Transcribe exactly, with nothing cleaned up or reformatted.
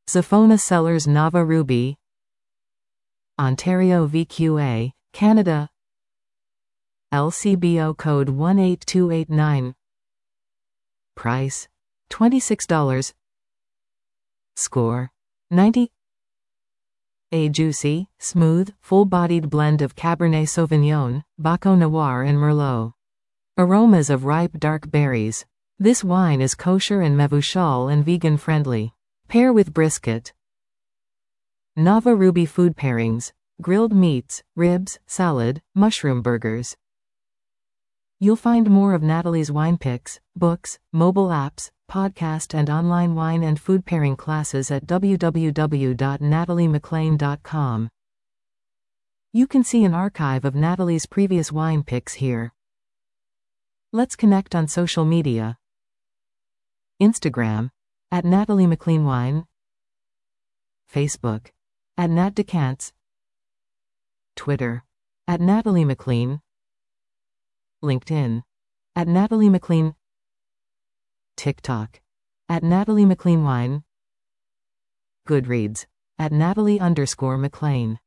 Zafona Cellars Nava Ruby, Ontario V Q A, Canada. L C B O code one eight two eight nine. Price twenty-six dollars. Score ninety. A juicy, smooth, full-bodied blend of Cabernet Sauvignon, Baco Noir and Merlot. Aromas of ripe dark berries. This wine is kosher and mevushal and vegan-friendly. Pair with brisket. Nava Ruby food pairings: grilled meats, ribs, salad, mushroom burgers. You'll find more of Natalie's wine picks, books, mobile apps, podcast and online wine and food pairing classes at w w w dot natalie mclean dot com. You can see an archive of Natalie's previous wine picks here. Let's connect on social media. Instagram, at Natalie McLean Wine. Facebook, at Nat Decants. Twitter, at Natalie McLean. LinkedIn, at Natalie McLean. TikTok, at Natalie McLean Wine. Goodreads, at Natalie underscore McLean.